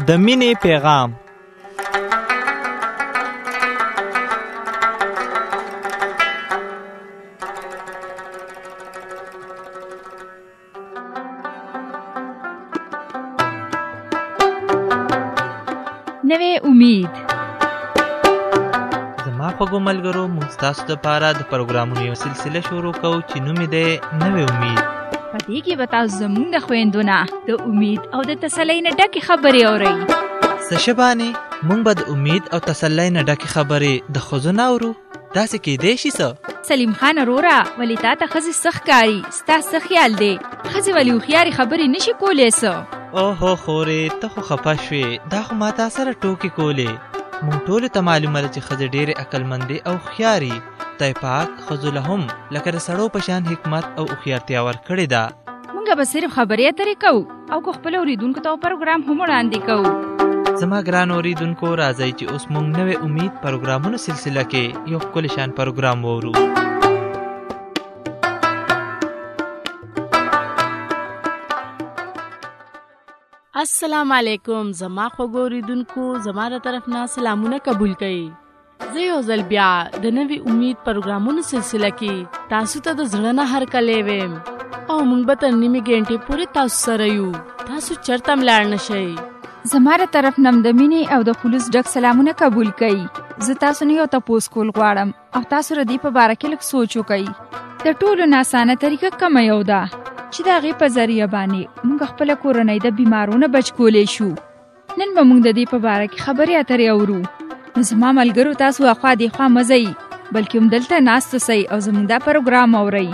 د مینې پیغام. نوې امید. زما خوږو ملګرو، موږ ستاسو دپاره د پروګرامونو یو سلسله شروع کوو چې نوم یې دی نوې امید. په دې کې به تاسو زموږ د خویندو نه د امید او د تسلۍ نه ډکې خبرې اورئ. څه شبانې موږ به د امید او تسلۍ نه ډکې خبرې د ښځو نه اورو؟ داسې کیدی شي څه؟ سلیم خان وروره، ولې تا ته ښځې څه ښکاري؟ ستا څه خیال دی؟ ښځې ولې هوښیارې خبرې نشي کولی څه؟ اوهو خورې، ته خو خفه شوې. دا خو ما تا سره ټوکې کولې. موږ ټولو ته معلومه ده چې ښځې ډېرې عقلمندې او هوښیارې. خدای پاک ښځو له هم لکه د سړو په شان حکمت او هوښیارتیا ورکړې ده. موږ به صرف خبرې اترې کوو او که خپلو اورېدونکو ته پروګرام هم وړاندې کوو. زما ګران اورېدونکو، راځئ چې اوس موږ نوې امید پروګرامونو سلسله کې یو ښکلی شان پروګرام وورو. السلام علیکم زما خوږو اورېدونکو، زما د طرف نه سلامونه قبول کړئ. زه یو ځل بیا د نوې امید پروګرامونو سلسله کې تاسو ته د زړه نه هرکلی ویم او موږ به تر نیمې ګنټې پورې تاسو سره یو. تاسو چرته هم لاړ نشئ. زما د طرف نه د مینې او د خلوص ډک سلامونه قبول کړئ. زه تاسو نه یو تپوس کول غواړم او تاسو د دې په باره کې لږ سوچ وکئ. د ټولو نه اسانه طریقه کومه یو ده چې د هغې په ذریعه باندې موږ خپله کورنۍ د بیمارونو بچ کولی شو. نن به موږ د دې په باره کې خبرې اترې اورو. نو زما ملګرو، تاسو اخوا دېخوا مه ځئ، بلکې همدلته ناست اوسئ او زموږ دا پروګرام اورئ.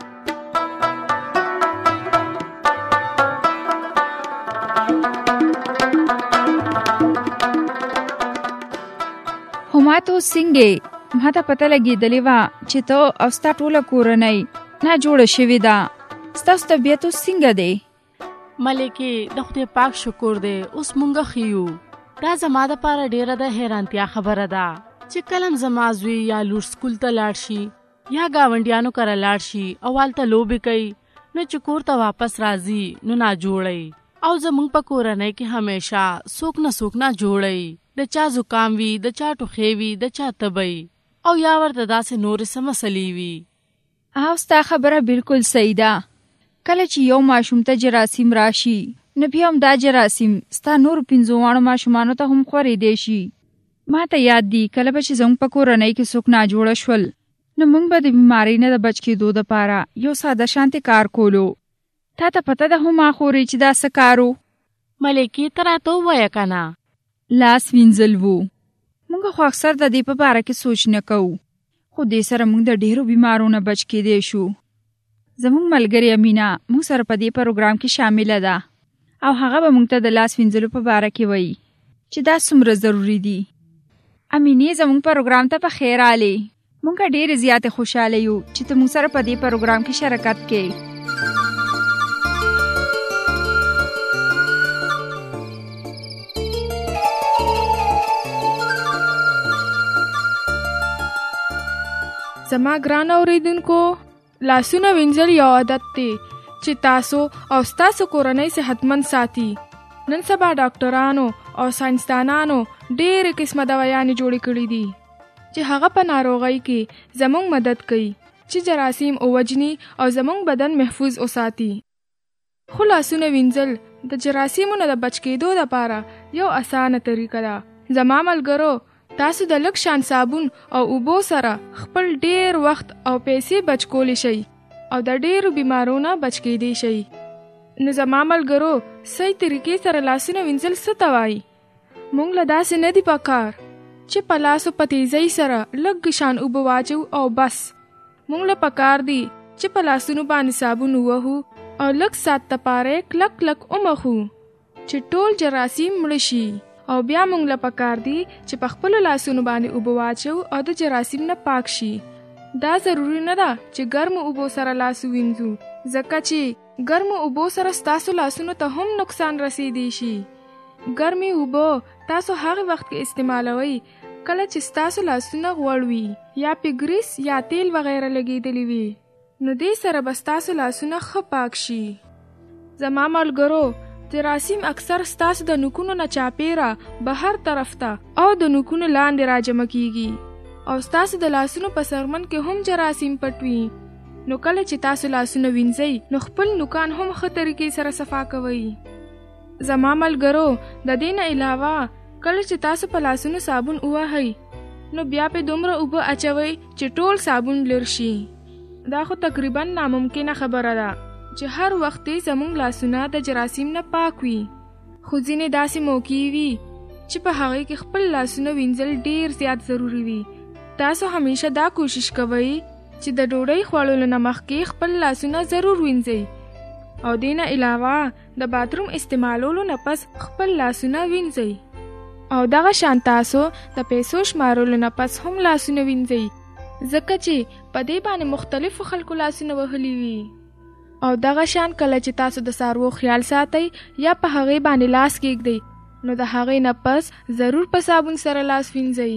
هماتو څنګه ما ته پته لګېدلې وه چې ته او ستا ټوله کورنۍ ناجوړه شوې ده. ستاسو طبیعت اوس څنګه دی؟ ملکې د خدای پاک شکر دی، اوس مونږ ښه یو. دا زما دپاره ډېره د حیرانتیا خبره ده چې کله هم زما زوی یا لور سکول ته لاړ شي یا ګاونډیانو کره لاړ شي او هلته لوبې کوي، نو چې کور ته واپس راځي نو ناجوړی. او زمونږ په کورنۍ کې همیشه څوک نه ناجوړی. د چا زکام وي، د چا ټوخی وي، د چا تبی او یا ورته داسې نورې څه مسلې وي. او ستا خبره بالکل صحیح ده. کله چې یو ماشوم ته جراثیم راشي، نو بیا هم دا جراثیم ستا نورو 5 ماشومانو ته هم خورېدی شي. ما ته یاد دي کله به چې زموږ په کورنۍ کې څوک ناجوړه شول، نو موږ به د بیمارۍ نه د بچ کېدو دپاره یو ساده شانتې کار کولو. تا ته پته ده هم اخورې چې دا څه کار و؟ ملکې ته راته ووایه که نه؟ لاس وینځل وو. موږ خو اکثر د دې په باره کې سوچ نه کوو، خو دې سره موږ د ډېرو بیمارو نه بچ کېدی شو. زموږ ملګرې امینه موږ سره په دې پروګرام کې شامله ده او هغه به موږ ته د لاس وینځلو په باره کې وایي چې دا څومره ضروري دي. امینې، زموږ پروګرام ته په خیر راغلې. موږ ډېرې زیاتې خوشحاله یو چې ته موږ سره په دې پروګرام کې شرکت کې. زما ګران اوریدونکو، لاسونه وینځل یو عادت دی چې تاسو او ستاسو کورنۍ صحتمند ساتي. نن سبا ډاکټرانو او ساینسدانانو ډېرې قسمه دوايانې جوړې کړې دي چې هغه په ناروغۍ کې زموږ مدد کوي چې جراثیم ووژني او زموږ بدن محفوظ وساتي. خو لاسونه وینځل د جراثیمونو د بچ کېدو لپاره یو اسانه طریقه ده. زما ملګرو، تاسو د لږ شان صابون او اوبو سره خپل ډېر وخت او پیسې بچ کولی شئ او د ډېرو بیمارو نه بچ کېدی شئ. نو زما ملګرو، صحیح طریقې سره لاسونه وینځل څه ته وایي؟ موږ له داسې نه دي پکار چې په لاسو په تیزۍ سره لږ شان اوبه واچو او بس. موږ له پکار دي چې په لاسونو باندې صابون ووهو او لږ سات دپاره کلک کلک ومخو چې ټول جراثیم مړه شي. او بیا موږ له پکار دي چې په خپلو لاسونو باندې اوبه واچو او د جراثیم نه پاک شي. دا ضروري نه ده چې ګرمو اوبو سره لاس وینځو، ځکه چې ګرمو اوبو سره ستاسو لاسونو ته هم نقصان رسیدی شي. ګرمي اوبه تاسو هغه وخت کې استعمالوئ کله چې ستاسو لاسونه غوړ وي یا پې ګریس یا تیل وغیره لګېدلی وي، نو دې سره به ستاسو لاسونه ښه پاک شي. زما ملګرو، جراثیم اکثر ستاسو د نوکونو نه چاپیره بهر طرف ته او د نوکونو لاندې راجمع کیږي او ستاسو د لاسونو په سرمن کې هم جراثیم پټ وي. نو کله چې تاسو لاسونه وینځئ نو خپل نوکان هم ښه طریقې سره صفا کوئ. زما ملګرو، د دې نه علاوه کله چې تاسو په لاسونو صابون ووهئ نو بیا پې دومره اوبه اچوئ چې ټول صابون لر شي. دا خو تقریبا ناممکنه خبره ده چې هر وخت زموږ لاسونه د جراثیم نه پاک وي. خو ځینې داسې موقعې وي چې په هغې کې خپل لاسونه وینځل ډیر زیات ضروري وي. تاسو همیشه دا کوشش کوئ چې د ډوډۍ خوړلو نه مخکې خپل لاسونه ضرور وینځئ او دې نه علاوه د باتروم استعمالولو نه پس خپل لاسونه وینځئ او دغه شان تاسو د پیسو شمارلو نه پس هم لاسونه وینځئ، ځکه چې په دې باندې مختلفو خلکو لاسونه وهلي وي. او دغه شان کله چې تاسو د څاروو خیال ساتئ یا په هغې باندې لاس کېږدئ نو د هغې نه پس ضرور په صابون سره لاس وینځئ.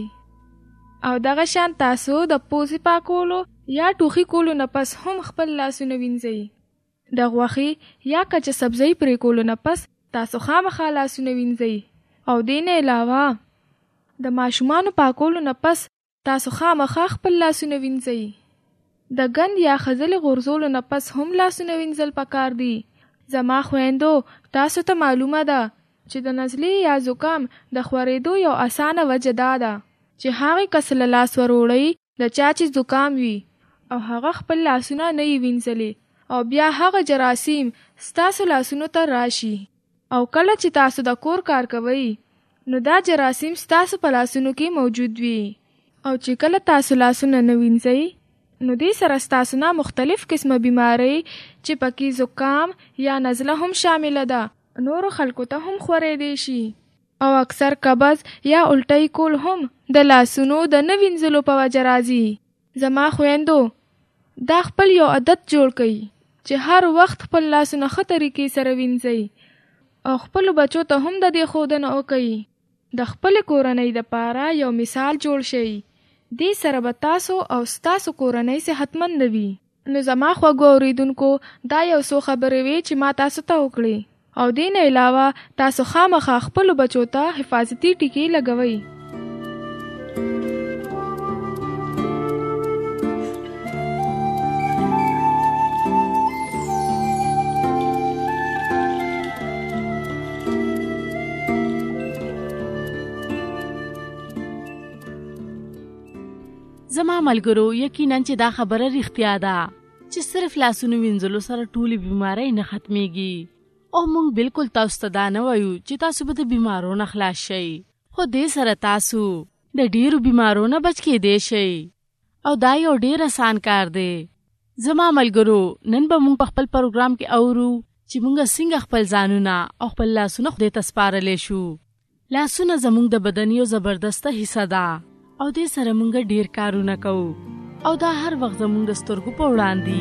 او دغه شان تاسو د پوزې پاکولو یا ټوخي کولو نه پس هم خپل لاسونه وینځئ. د غوښې یا کچه سبزۍ پرې کولو نه پس تاسو خامخا لاسونه وینځئ. او دې نه علاوه د ماشومانو پاکولو نه پس تاسو خامخا خپل لاسونه وینځئ. د ګند یا خځلې غورځولو نه پس هم لاسونه وینځل پکار دي. زما خویندو، تاسو ته معلومه ده چې د نزلې یا زکام د خورېدو یو اسانه وجه دا ده چې هغې کس له لاس وروړئ د چا چې زکام وي او هغه خپل لاسونه نه یې وینځلې او بیا هغه جراثیم ستاسو لاسونو ته راشي. او کله چې تاسو د کور کار کوئ نو دا جراثیم ستاسو په لاسونو کې موجود وي. او چې کله تاسو لاسونه نه وینځئ نو دې سره ستاسو نه مختلف قسمه بیماری چې پکې زکام یا نزله هم شامله ده نورو خلکو ته هم خورېدی شي. او اکثر قبض یا الټۍ کول هم د لاسونو د نه وینځلو په وجه راځي. زما خویندو، دا خپل یو عادت جوړ کړئ چې هر وخت خپل لاسونه ښه طریقې سره وینځئ او خپلو بچو ته هم د دې ښودنه وکئ. د خپلې کورنۍ دپاره یو مثال جوړ شئ. دې سره به تاسو او ستاسو کورنۍ صحتمند وي. نو زما خوږو اورېدونکو، دا یو څو خبرې وې چې ما تاسو ته وکړې. او دې نه علاوه تاسو خامخا خپلو بچو ته حفاظتي ټکي لګوئ. زما ملګرو، یقینا چې دا خبره رښتیا ده چې صرف لاسونو وینځلو سره ټولې بیماری نه ختمیږي. او موږ بالکل تاسو ته دا نه وایو چې تاسو به د بیمارو نه خلاص شئ، خو دې سره تاسو د ډیرو بیمارو نه بچ کېدی شئ. او دا یو ډیر آسان کار دی. زما ملګرو، نن به موږ په خپل پروګرام کې اورو چې موږ څنګه خپل ځانونه او خپل لاسونه خدای ته سپارلی شو. لاسونه زموږ د بدن یو زبردسته حصه ده او دې سره موږ ډیر کارونه کوو او دا هر وخت زموږ د سترګو په وړاندې.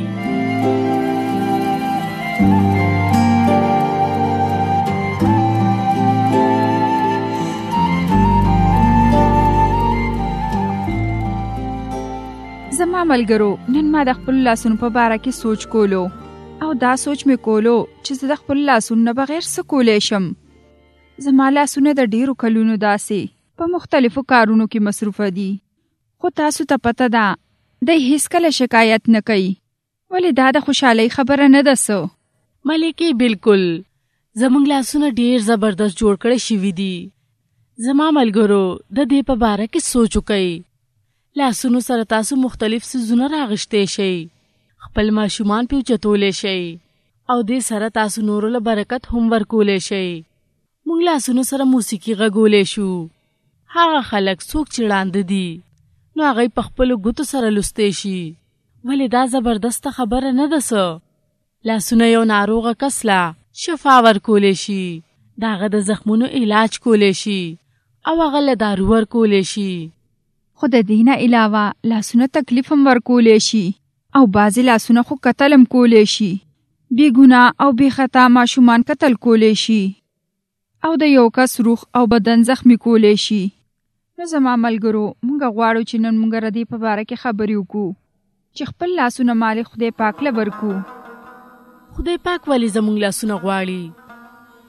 زما ملګرو، نن ما د خپل لاسونو په باره کې سوچ کولو او دا سوچ مې کولو چې زه د خپل لاسونو نه بغیر څه کولی شم. زما لاسونه د ډیرو کلونو داسې په مختلفو کارونو کې مصروفه دي، خو تاسو ته پته ده دی هیڅکله شکایت نه کوي. ولې دا د خوشحالۍ خبره نه ده څه؟ ملکې، بالکل زموږ لاسونه ډیر زبردست جوړ کړی شوي دي. زما ملګرو، د دې په باره کې سوچ وکئ. لاسونو سره تاسو مختلف څیزونه راغشتی شئ، خپل ماشومان پې اوچتولی شئ او دې سره تاسو نورو له برکت هم ورکولی شئ. موږ لاسونو سره موسیقي غږولی شو. هغه خلک څوک چې ړانده دي نو هغوی په خپلو ګوتو سره لوستی شي. ولې دا زبردسته خبره نه ده څه؟ لاسونه یو ناروغه کس له شفا ورکولی شي، د هغه د زخمونو علاج کولی شي او هغه له دارو ورکولی شي. خو د دې نه علاوه لاسونه تکلیف هم ورکولی شي او بعضې لاسونه خو قتل هم کولی شي. بې ګناه او بې خطا ماشومان قتل کولی شي او د یو کس روح او بدن زخمی کولی شي. نو زما ملګرو، موږ غواړو چې نن موږ ردې په باره کې خبرې وکړو چې خپل لاسونه مالې خدای پاک له ورکو. خدای پاک ولې زموږ لاسونه غواړي؟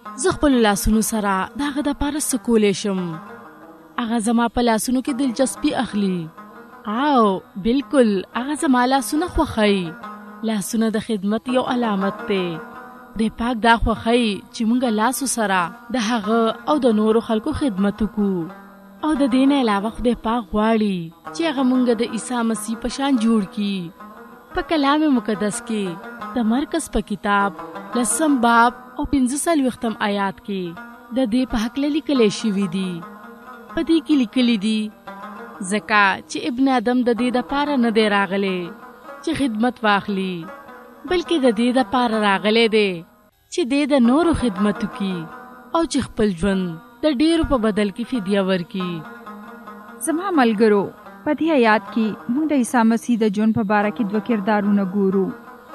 زه خپل لاسونو سره داغه د پاره سکولې شم. هغه زما په لاسونو کې دلچسپي اخلي او بالکل هغه زما لاسونه خوښوي. لاسونه د خدمت یو علامت دی. د پاک دا خوښوي چې مونږ لاسو سره د هغه او د نورو خلکو خدمت وکړو. او د دې نه علاوه خدای پاک غواړي چې هغه مونږ د عیسی مسیح په شان جوړ کړي. په کلام مقدس کې د مرکز په کتاب 10 باب او 45 آیات کې د دې په حق لیکل شوی دی. په دې کې لیکل دي ځکه چې ابن آدم د دې د پاره نه دی راغلی چې خدمت واخلي، بلکې د دې د پاره راغلی دی چې دې د نورو خدمت وکړي او چې خپل ژوند د ډیرو په بدل کې فدیه ورکړي. زما ملګرو، په دې آیات کې موږ د عیسی مسیح د ژوند په باره کې دوه کردارونه ګورو.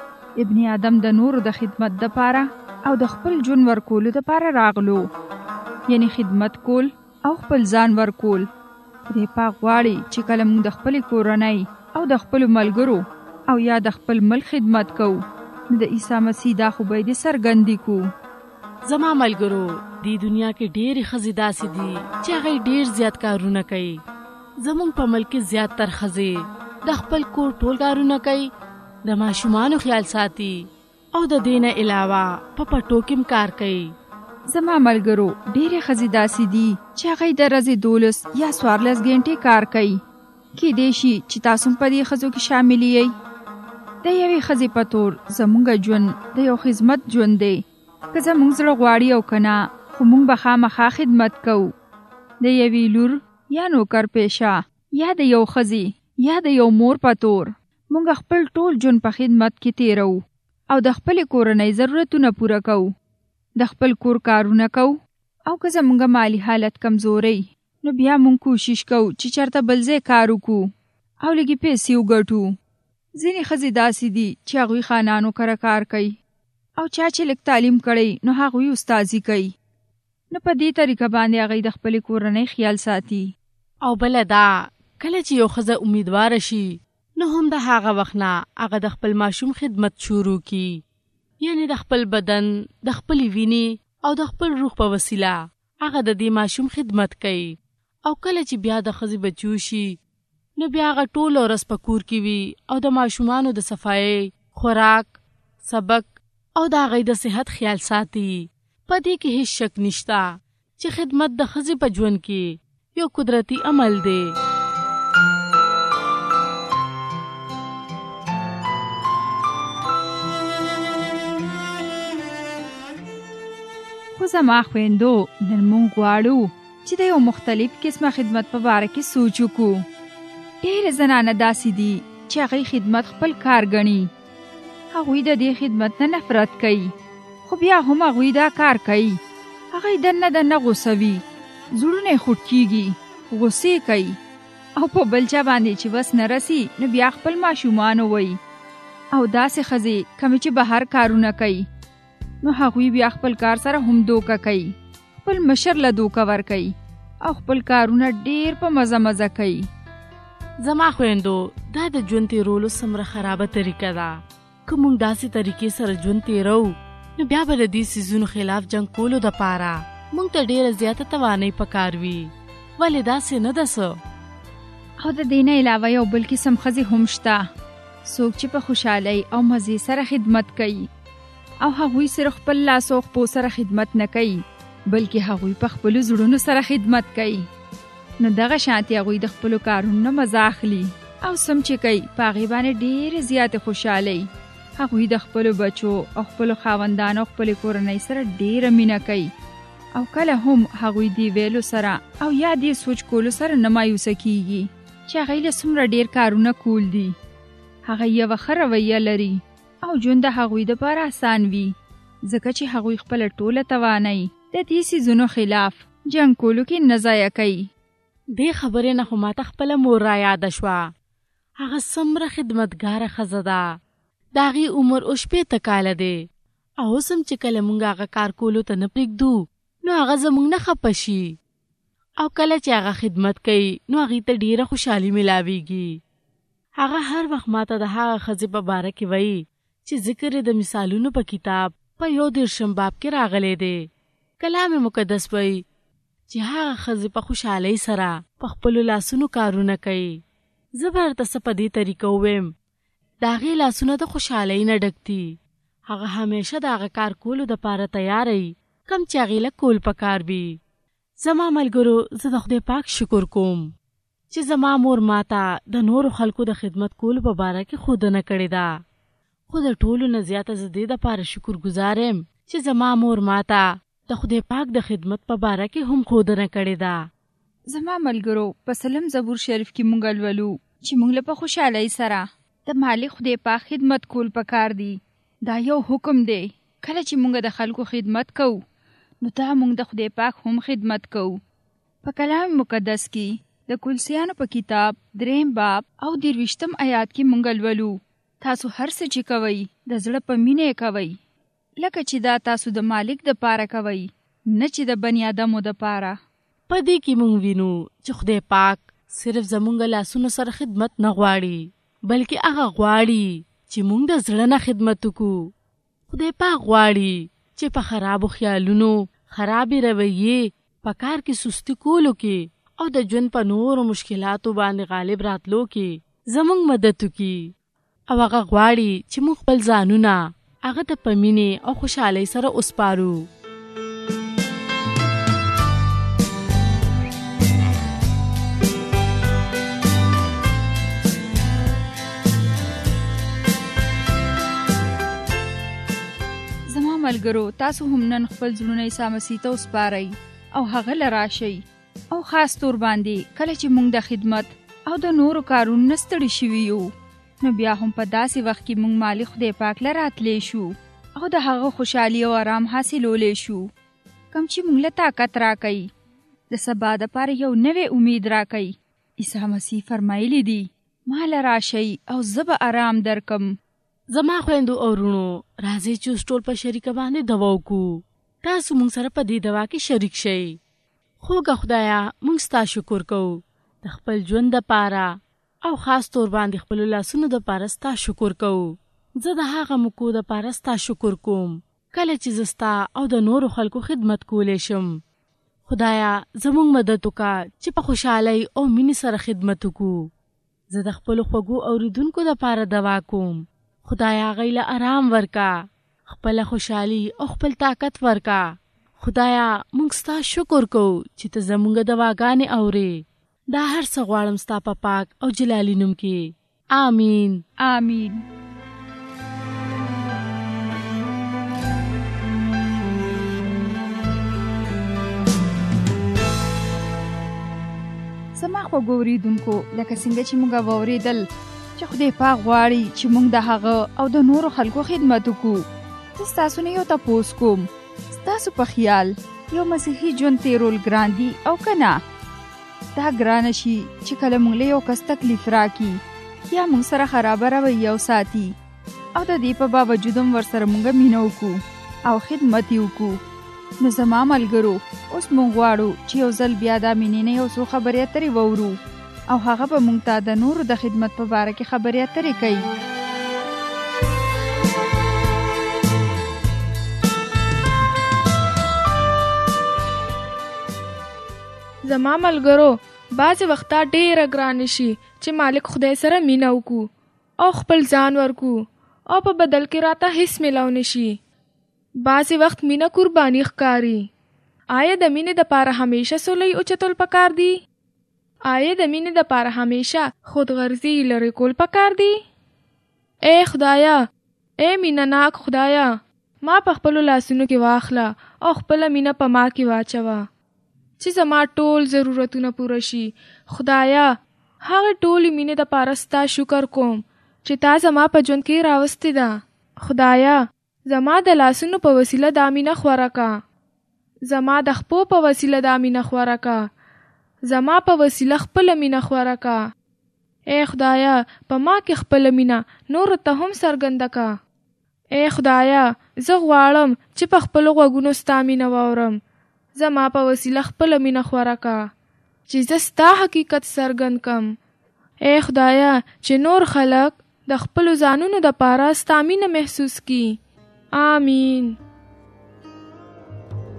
ابن آدم د نورو د خدمت د پاره او د خپل ژوند ورکولو د پاره راغلو، یعنی خدمت کول او خپل ځان ورکول. دې پاک غواړي چې کله موږ د خپل کورنۍ او د خپل ملګرو او یا د خپل ملک خدمت کوو، نو د عیسی مسیح دا خو به دې څرګندي کو. زما ملګرو، دی دنیا کې ډېرې ښځې داسې دي چې هغه ډېر زیات کارونه کوي. زمونږ په ملک کې زیاتره ښځې د خپل کور ټول کارونه کوي، د ماشومانو خیال ساتي او د دې نه علاوه په پټو کې کار کوي. زما ملګرو، ډېرې ښځې داسې دي چې هغه د ورځې 12 یا 14 غنټې کار کوي. کېدای شي چې تاسو په دې ښځو کې شامل یئ. د یوې ښځې په تور زموږ ژوند د یو خدمت ژوند دی. که زموږ زړه غواړي او که نه، خو موږ به خامخا خدمت کوو. د یوې لور یا نوکر پیشه یا د یو ښځې یا د یو مور په تور موږ خپل ټول ژوند په خدمت کې تیرو او د خپلې کورنۍ ضرورتونه پوره کوو، د خپل کور کارونه کوو. او که زموږ مالی حالت کمزوری، نو بیا موږ کوشش کوو چې چېرته بل ځای کار وکړو او لږې پیسې وګټو. ځینې ښځې داسې دي چې هغوی خانانو کره کار کوي او چا چې لږ تعلیم کړی نو هغوی استازي کوي. نو په دې طریقه باندې هغوی د خپلې کورنۍ خیال ساتي. او بله دا، کله چې یو ښځه امیدواره شي، نو هم د هغه وخت نه هغه د خپل ماشوم خدمت شروع کی، یعنی د خپل بدن، د خپلې وینې او د خپل روح په وسیله هغه د دې ماشوم خدمت کوي. او کله چې بیا د ښځې بچو شي، نو بیا هغه ټوله ورځ په کور کې وي او د ماشومانو د صفایۍ، خوراک، سبق او د هغوی د صحت خیال ساتي. په دې کې هیڅ شک نشته چې خدمت د ښځې په ژوند کې یو قدرتي عمل دی. خو زما خویندو، نن موږ غواړو چې د یو مختلف قسمه خدمت په باره کې سوچ وکړو. ډېرې زنانه داسې دي چې هغوی خدمت خپل کار ګڼي. هغوی د دې خدمت نه نفرت کوي، خو بیا هم هغوی دا کار کوي. هغوی دننه غوسوي، زړونه یې خوټ کېږي، غوسې کوي او په بل چا باندې چې وس نه رسي، نو بیا خپل ماشومان ووایي. او داسې ښځې کومې چې بهر کارونه کوي، نو هغوی بیا خپل کار سره هم دوکه کوي، خپل مشر له دوکه ورکوي او خپل کارونه ډېر په مزه مزه کوي. زما خویندو، دا د ژوند تیرولو څومره خرابه طریقه ده. که موږ داسې طریقې سره ژوند تیرو، نو بیا به د دې څیزونو خلاف جنګ کولو دپاره موږ ته ډېره زیاته توانۍ پکار وي. ولې داسې نه ده څه؟ او د دې نه علاوه یو بل قسم ښځې هم شته، څوک چې په خوشحالۍ او مزې سره خدمت کوي. او هغوی صرف خپل لاس او خپو سره خدمت نه کوي، بلکې هغوی په خپلو زړونو سره خدمت کوي. نو دغه شانتې هغوی د خپلو کارونو نه مزه اخلي او سم چې کوي په هغې باندې ډېرې زیاتې خوشحالۍ. هغوی د خپلو بچو او خپلو خاوندانو او خپلې کورنۍ سره ډېره مینه کوي. او کله هم هغوی دې ویلو سره او یا دې سوچ کولو سره نه مایوسه کیږي چې هغوی له څومره ډېر کارونه کول دي. هغوی یوه ښه رویه لري او ژوند د هغوی دپاره آسان وي، ځکه چې هغوی خپله ټوله توانۍ د دې څیزونو خلاف جنګ کولو کې نه ضایع کوي. دې خبرې نه خو ماته خپله مور را یاده شوه. هغه څومره خدمتګاره ښځه ده. د هغې عمر 80 کاله دی او اوس هم چې کله موږ هغه کار کولو ته نه پرېږدو، نو هغه زموږ نه خفه شي. او کله چې هغه خدمت کوي، نو هغې ته ډېره خوشحالي ملاویږي. هغه هر وخت ماته د هغه ښځې په باره کې وایي چې ذکر د مثالونو په کتاب په 11 باب کې راغلی دی. کلام مقدس وایي چې هغه ښځې په خوشحالۍ سره په خپلو لاسونو کارونه کوي. زه به درته څه په دې طریقه ووایم، د هغې لاسونه د خوشحالۍ نه ډک دي. هغه همیشه د هغه کار کولو دپاره تیاره وي کم چې هغې له کول پکار وي. زما ملګرو، زه د خدای پاک شکر کوم چې زما مور ماته د نورو خلکو د خدمت کولو په باره کې ښودنه کړې ده. خو د ټولو نه زیاته زه دې دپاره شکرګزار یم چې زما مور ماته د خدای پاک د خدمت په باره کې هم ښودنه کړې ده. زما ملګرو، په سلم زبور شریف کې مونږ لولو چې مونږ له په خوشحالۍ سره د مالک خدای پاک خدمت کول پکار دي. دا یو حکم دی. کله چې مونږ د خلکو خدمت کوو نو دا مونږ د خدای پاک هم خدمت کوو. په کلام مقدس کې د کلسیانو په کتاب 3 باب او 23 آیات کې مونږ لولو، تاسو هر څه چې کوئ د زړه په مینه کوئ، لکه چې دا تاسو د مالک د پاره کوئ، نه چې د بنی آدمو د پاره. په دې کې مونږ وینو چې خدای پاک صرف زمونږ لاسونو سره خدمت نه غواړي، بلکې هغه غواړي چې مونږ د زړه نه خدمت وکړو. خدای پاک غواړي چې په خرابو خیالونو، خرابې رویې، په کار کې سستی کولو کې او د ژوند په نورو مشکلاتو باندې غالب راتلو کې زمونږ مدد وکړي. او هغه غواړي چې مونږ خپل ځانونه هغه ته په مینې او خوشحالۍ سره وسپارو. زما ملګرو، تاسو هم نن خپل زړونه عیسی مسیح ته وسپارئ او هغه له راشئ. او خاص طور باندې کله چې مونږ د خدمت او د نورو کارونو نه ستړي شوي یو، نو بیا هم په داسې وخت کې مونږ مالک خدای پاک له راتلی شو او د هغه خوشحالي او آرام حاصلولی شو کوم چې مونږ له طاقت راکوي، د سبا دپاره یو نوی امید راکوي. عیسی مسیح فرمایلی دی، ما له راشئ او زه به آرام درکم. زما خویندو او ورونو، راځئ چې اوس ټول په شریکه باندې دوا وکړو. تاسو مونږ سره په دې دوا کې شریک شئ. خوږه خدایه، مونږ ستا شکر کوو د خپل ژوند دپاره او خاص طور باندې خپل لاسونو دپاره ستا شکر کوو. زه د هغه موکو دپاره ستا شکر کوم کله چې زه ستا او د نورو خلکو خدمت کولی شم. خدایه، زمونږ مدد وکړه چې په خوشحالۍ او مینې سره خدمت وکړو. زه د خپلو خوږو اوریدونکو دپاره دوا کوم. خدایا هغوی له آرام ورکا، خپله خوشحالي او خپل طاقت ورکا. خدایا موږ ستا شکر کوو چې ته زموږ دواګانې اورې. دا هر څه غواړم ستا په پاک او جلالي نوم کې. آمین. آمین. زما خوږو اوریدونکو، لکه څنګه چې موږ واورېدل چې خدای پاک غواړي چې موږ د هغه او د نورو خلکو خدمت وکړو. زه ستاسو نه یو تپوس کوم، ستاسو په خیال یو مسیحي ژوند تیرول ګران دي او که نه؟ دا ګرانه شي چې کله موږ له یو کس تکلیف راکړي یا موږ سره خرابه رویه وساتي او د دې په باوجود هم ورسره موږ مینه وکړو او خدمت یې وکړو. نو زما ملګرو، اوس موږ غواړو چې یو ځل بیا دا مینې نه یو څو خبرې اترې واورو او هغه به مونږ ته د نورو د خدمت په باره کې خبرې اترې کوي. زما ملګرو، بعضې وخته ډېره ګرانه شي چې مالک خدای سره مینه وکړو او خپل ځان ورکړو او په بدل کې راته هیڅ میلاو نشي. بعضې وخت مینه قرباني ښکاري. آیا د مینې دپاره همیشه سولۍ اوچتول پکار دي؟ آیا د مینې دپاره همیشه خودغرضي لرې کول پکار دي؟ ای خدایا، ای مینه ناک خدایا، ما په خپلو لاسونو کې واخله او خپله مینه په ما کې واچوه چې زما ټول ضرورتونه پوره شي. خدایا، هغه ټولې مینې دپاره ستا شکر کوم چې تا زما په ژوند کې راوستې ده. خدایا، زما د لاسونو په وسیله دا مینه خوره کا، زما د خپو په وسیله دا مینه خوره کا، زما په وسیله خپل مینه خوره کا. اے خدایا، په ما کې خپل مینه نور ته هم څرګنده کا. اے خدایا، زه غواړم چې په خپل غوږونو ستا مینه واورم. زما په وسیله خپل مینه خوره کا چې زه ستا حقیقت څرګند کم. اے خدایا، چې نور خلک د خپل ځانونو د پاره ستا مینه محسوس کی. آمین.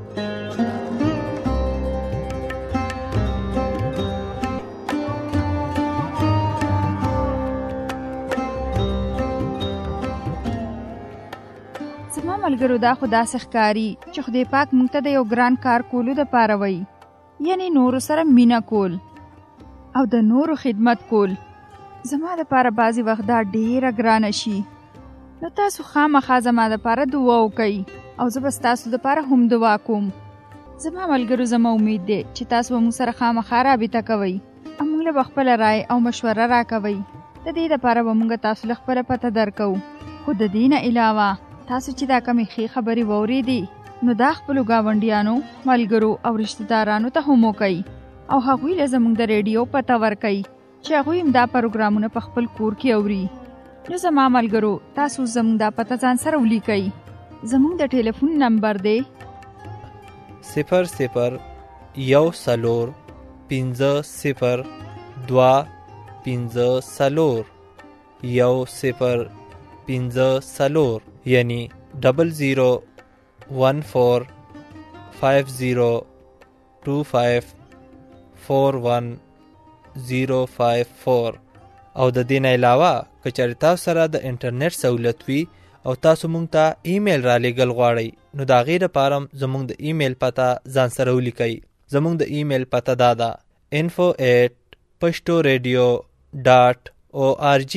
زما ملګرو دا خو داسې ښکاري چې خدای پاک موږ ته د یو ګران کار کولو دپاره وایي، یعنې نورو سره مینه کول او د نورو خدمت کول. زما دپاره بعضې وخت دا ډېره ګرانه شي، نو تاسو خامخا زما دپاره دعا وکئ او زه به ستاسو دپاره هم دعا کوم. زما ملګرو زما امید دی چې تاسو به موږ سره خامخا رابطه کوئ او موږ له به خپله رای او مشوره راکوئ. د دې دپاره به موږ تاسو له خپله پته درکو. خو د دې نه علاوه تاسو چې دا کمې ښې خبرې واورېدې نو دا خپلو ګاونډیانو، ملګرو او رشتهدارانو ته هم وکئ او هغوی له زموږ د ریډیو پته ورکئ چې هغوی هم دا پروګرامونه په خپل کور کې اوري. نو زما ملګرو تاسو زموږ دا پته ځان سره ولیکئ. زموږ د ټلیفون نمبر دی 001450250 یعنی 001450254104 او د دې نه علاوه که چېرې تاسو سره د انټرنیټ سہولت وي او تاسو مونږ ته ایمیل را لیږل غواړئ نو د هغې دپاره هم زموږ د ایمیل پته ځان سره ولیکئ. زموږ د ایمیل پته دا ده info@pashtoradio.org.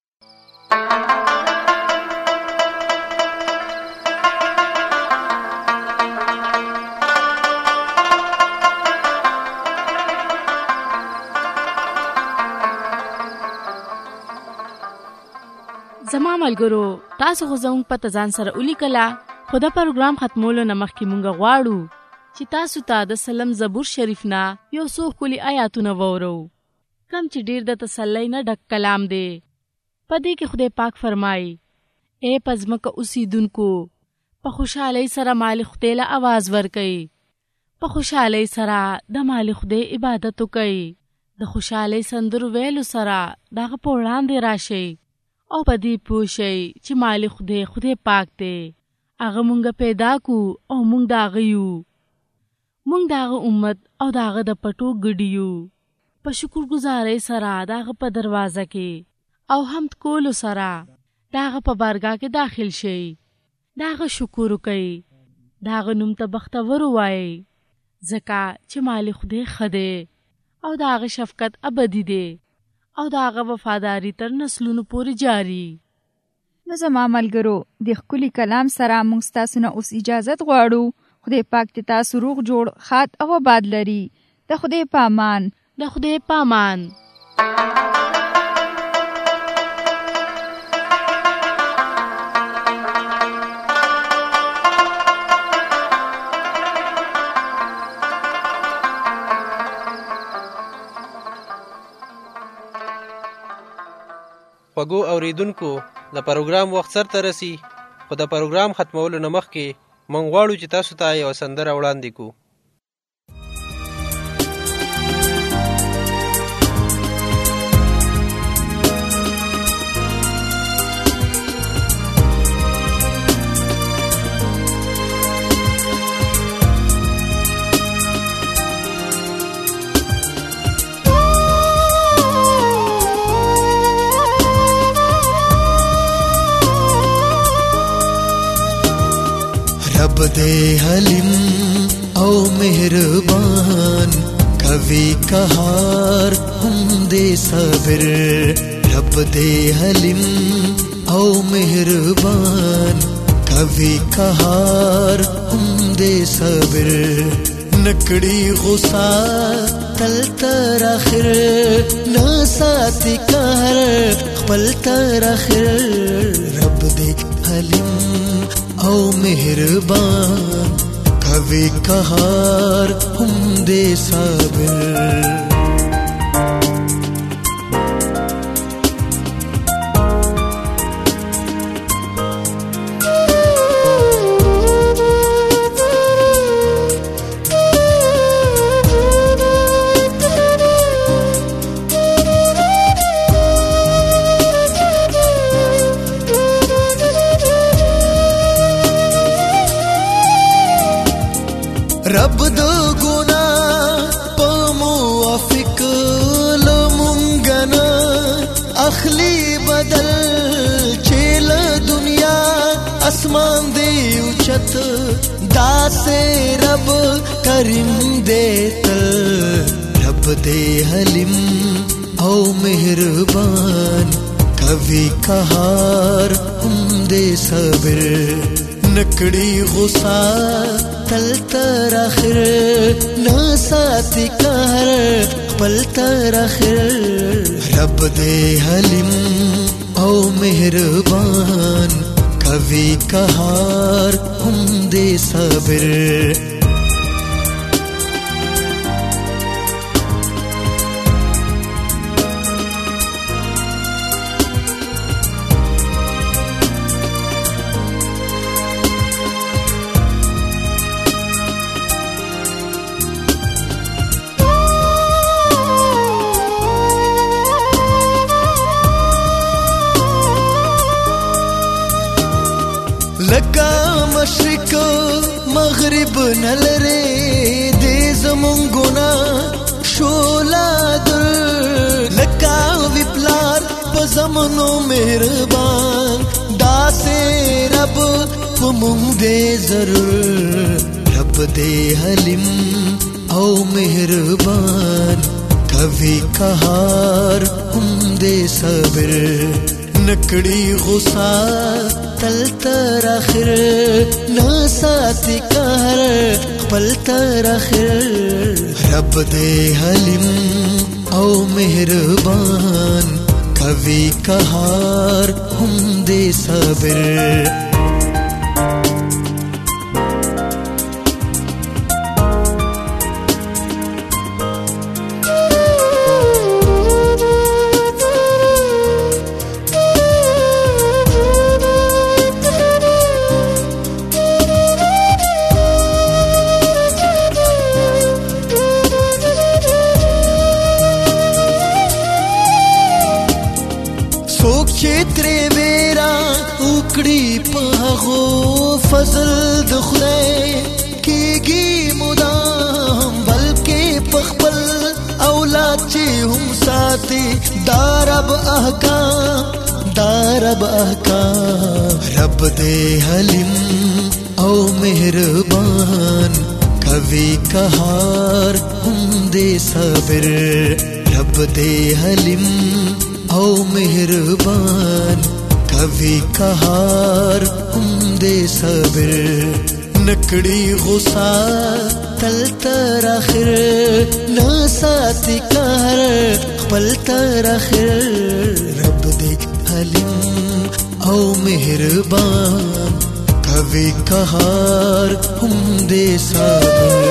زما ملګرو تاسو خو زموږ پته ځان سره ولیکله، خو دا پروګرام ختمولو نه مخکې مونږ غواړو چې تاسو ته د سلم زبور شریف نه یو څو ښکلي آیاتونه واورو، کم چې ډېر د تسلی نه ډک کلام دی. په دې کې خدای پاک فرمایي، اے په ځمکه اوسېدونکو په خوشحالۍ سره مالک خدای له اواز ورکئ، په خوشحالۍ سره د مالک خدای عبادت وکئ، د خوشحالۍ سندرو ویلو سره د هغه په وړاندې راشئ او په دې پوه شئ چې مالک خدای پاک دی. هغه مونږ پیدا کو او مونږ د هغه یو، مونږ د هغه امت او د هغه د پټو ګډي یو. په شکرګزارۍ سره د هغه په دروازه کې او حمد کولو سره د هغه په بارګاه کې داخل شئ، د هغه شکر وکئ، د هغه نوم ته بختور ووایئ، ځکه چې مالک خدای ښه دی او د هغه شفقت ابدي دی او د هغه وفاداری تر نسلونو پورې جاری. نو زما ملګرو د ښکلي کلام سره موږ ستاسو نه اوس اجازت غواړو. خدای پاک دې تاسو روغ جوړ، ښاد او آباد لري. د خدای په امان. د خدای په امان. خوږو اوریدونکو د پروګرام وخت سرته رسي، خو د پروګرام ختمولو نه مخکې موږ غواړو چې تاسو ته یوه سندره وړاندې کړو. रब दे हलीम औ मेहरबान, कभी कहार हम दे सबिर। रब दे हलीम औ मेहरबान, कभी कहार हम दे सबिर। नकड़ी गुस्सा तल तर आखिर, ना साथी कहर खपल तर आखिर। रब दे हलीम औ मेहरबान, कभी कहार हम दे साबिर। رب د ګناه په موافق لمونګنا اخلی بدل چیل دنیا اسمان دی اوچت داسې رب کریم دی تل رب دی حلیم او مهربان کبھی قہار هم دی صبر نکڑی غصہ تل تر آخر نساتی قہر پل تر آخر رب دے حلیم او مہربان کبھی قہار هم دے صبر لکا مشرق مغرب نلرے دے زمون گنا شولا در لکا وپلار پزمنو مہربان دا سے رب پمون دے ضرور رب دے حلیم او مہربان کبھی قہار هم دے صبر نکڑی غصہ تل تر آخر نساتی قہر پل تر آخر رب دے حلیم او مہربان کبھی قہار هم دے صبر چترے ویرا اکڑی پاغو فضل د خدای کیږي مدام بلکې پخپل اولاد چې هم ساتي دارب احکام رب دے حلیم او مہربان کبھی قہار هم دے صبر رب دے حلیم او مہربان کبھی قہار هم دے صبر نکڑی غصہ تل تر آخر نساتی قہر پل تر آخر رب دے حلیم او مہربان کبھی قہار هم دے صبر